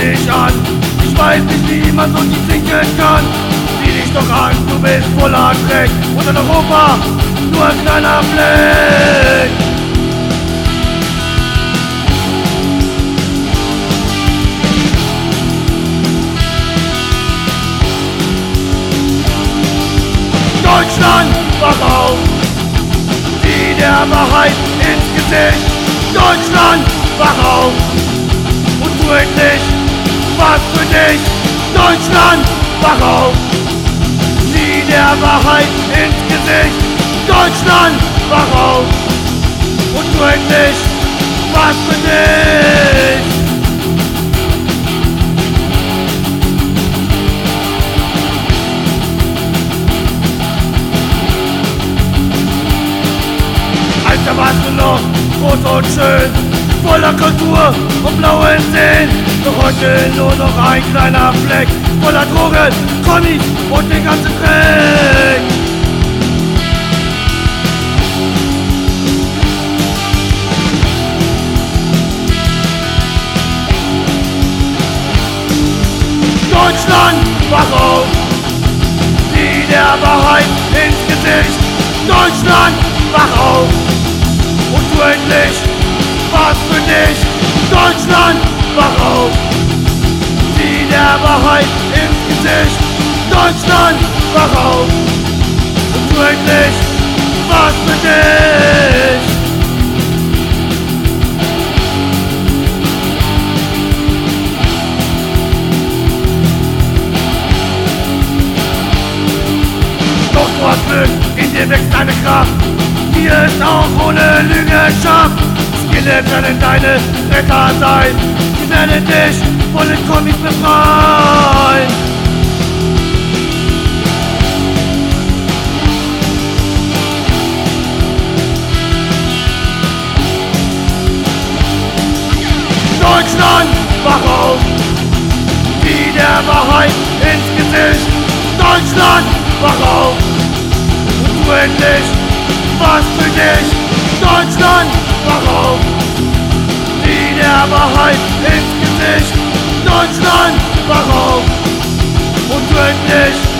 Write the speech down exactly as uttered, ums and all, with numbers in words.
dich an. Ich weiß nicht, wie man so tief sinken kann. Sieh dich doch an, du bist voller Dreck. Und in Europa nur ein kleiner Fleck. Deutschland, wach auf! Sieh der Wahrheit ins Gesicht! Deutschland, wach auf! Und tu endlich was für dich! Deutschland, wach auf! Sieh der Wahrheit ins Gesicht! Deutschland, wach auf! Und tu endlich was für dich! Da warst du noch groß und schön, voller Kultur und blauen Seen. Doch heute nur noch ein kleiner Fleck, voller Drogen, Kommis und den ganzen Dreck. Deutschland, wach auf! Sieh der Wahrheit ins Gesicht! Deutschland, wach auf! Und tu endlich was für dich! Deutschland, wach auf! Sieh der Wahrheit ins Gesicht! Deutschland, wach auf! Und tu endlich was für dich! Doch du hast Glück, in dir wächst deine Kraft. Hier ist auch ohne Lüge schafft. Skillet werden deine Retter sein. Sie werden dich von den Kommis befreien. Deutschland, wach auf! Sieh der Wahrheit ins Gesicht! Deutschland, wach auf! Und tu endlich was für dich! Deutschland, wach auf! Sieh der Wahrheit ins Gesicht! Deutschland, wach auf! Und tu endlich